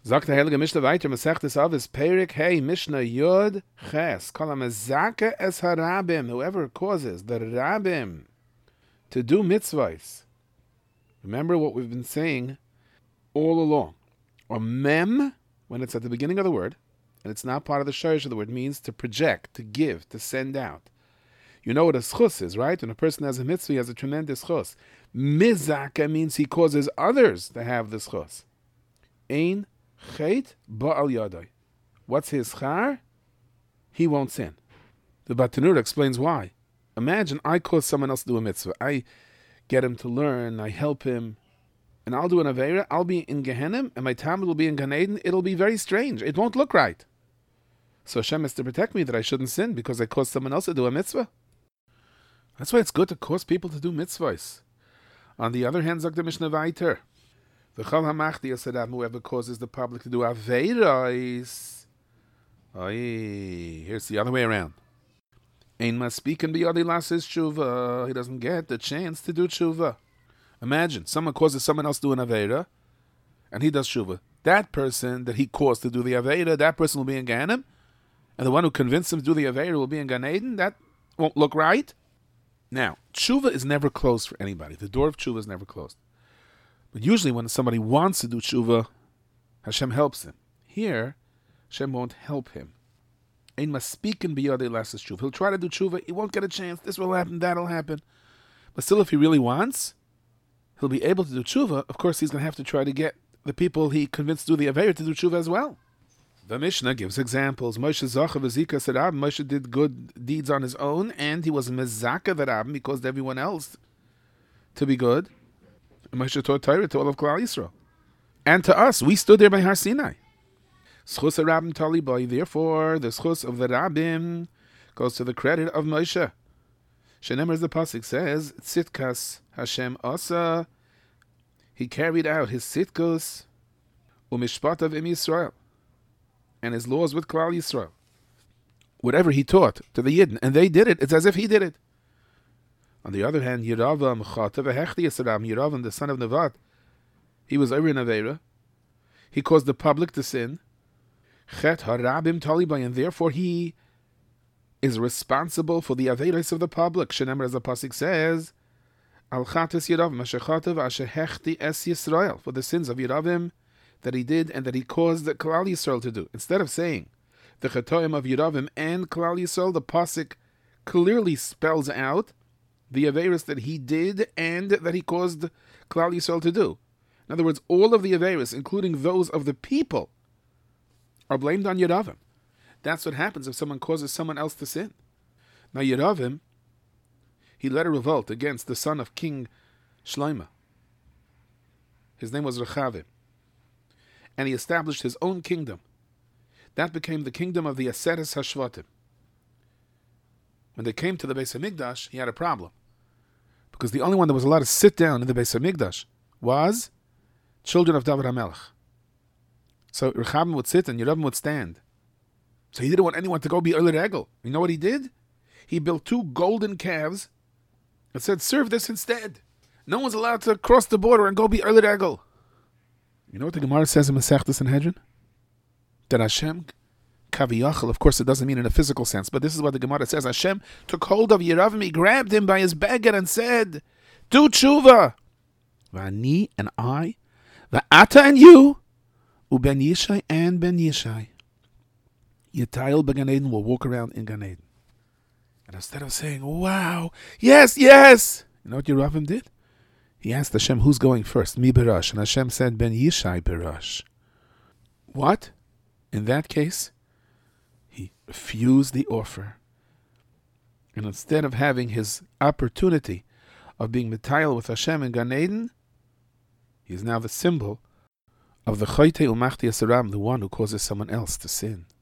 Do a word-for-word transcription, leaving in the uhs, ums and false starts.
Sagt der Heilige Mishnah weiter, Masechtes Avos, Perik Hey, Mishnah Yud Ches, Kol HaMezakeh Es HaRabim, whoever causes the Rabim to do mitzvahs. Remember what we've been saying all along. Or mem, when it's at the beginning of the word, and it's not part of the shayrish of the word, means to project, to give, to send out. You know what a schus is, right? When a person has a mitzvah, he has a tremendous schus. Mizaka means he causes others to have the schus. Ein chet ba'al yadai. What's his char? He won't sin. The Batanura explains why. Imagine I cause someone else to do a mitzvah. I get him to learn, I help him, and I'll do an Aveira, I'll be in Gehenna, and my Talmud will be in Gan Eden. It'll be very strange. It won't look right. So Hashem has to protect me that I shouldn't sin because I caused someone else to do a mitzvah. That's why it's good to cause people to do mitzvahs. On the other hand, Zok the Mishnah Vayter, the Chol HaMachdi Yasadam, whoever causes the public to do Aveiros, here's the other way around. Ein maspikin biyadi lasis tshuva. He doesn't get the chance to do tshuva. Imagine, someone causes someone else to do an Aveira, and he does tshuva. That person that he caused to do the Aveira, that person will be in Gehenna, and the one who convinced him to do the Aveira will be in Gan Eden. That won't look right. Now, tshuva is never closed for anybody. The door of tshuva is never closed. But usually when somebody wants to do tshuva, Hashem helps him. Here, Hashem won't help him. Ein maspikin biyadei lasis tshuva. He'll try to do tshuva, he won't get a chance. This will happen, that'll happen. But still, if he really wants, he'll be able to do tshuva. Of course, he's going to have to try to get the people he convinced to do the Aveira to do tshuva as well. The Mishnah gives examples. Moshe Zacha v'Zika said, Moshe did good deeds on his own, and he was mezaka the Rabbim. He caused everyone else to be good. And Moshe taught Torah to all of Klal Yisrael. And to us, we stood there by Har Sinai. Schus Rabbim Tali Boy. Therefore, the schus of the Rabbim goes to the credit of Moshe. Shenemar, as the pasuk says, Tzitkas Hashem Asa. He carried out his tzitkus umishpatav im Yisrael, and his laws with Klal Yisrael. Whatever he taught to the Yidden, and they did it, it's as if he did it. On the other hand, Yeravam Chatav Hechti Yisrael, Yeravam, the son of Nevat, he was over in Aveira. He caused the public to sin. Chet harabim talibay, and therefore he is responsible for the Aveiros of the public. Shenemar, as the pasuk says, Al chatas Yeravam asher chatav asher hechti es Yisrael, for the sins of Yeravim that he did and that he caused the Klal Yisrael to do. Instead of saying the chatoim of Yeravim and Klal Yisrael, the pasuk clearly spells out the Aveiros that he did and that he caused Klal Yisrael to do. In other words, all of the Aveiros, including those of the people, are blamed on Yeravim. That's what happens if someone causes someone else to sin. Now Yeravim, he led a revolt against the son of King Shlomo. His name was Rechavim. And he established his own kingdom. That became the kingdom of the Aseres Hashvatim. When they came to the Beis HaMikdash, he had a problem. Because the only one that was allowed to sit down in the Beis HaMikdash was children of David HaMelech. So Rechavim would sit and Yeravim would stand. So he didn't want anyone to go be Eler Egel. You know what he did? He built two golden calves and said, serve this instead. No one's allowed to cross the border and go be Eler Egel. You know what the Gemara says in Masechtas Sanhedrin? That Hashem, Kaviyachal, of course it doesn't mean in a physical sense, but this is what the Gemara says. Hashem took hold of Yeravim, he grabbed him by his beggar and said, do tshuva. V'ani and I, v'ata and you, u'ben Yishai and ben Yishai. Yitayel beGan Eden will walk around in Gan Eden. And instead of saying, wow, yes, yes, you know what Yeravim did? He asked Hashem, who's going first? Mi berash. And Hashem said, Ben Yishai berash. What? In that case, he refused the offer. And instead of having his opportunity of being mitayel with Hashem in Gan Eden, he is now the symbol of the Chayte Umachti Asaram, the one who causes someone else to sin.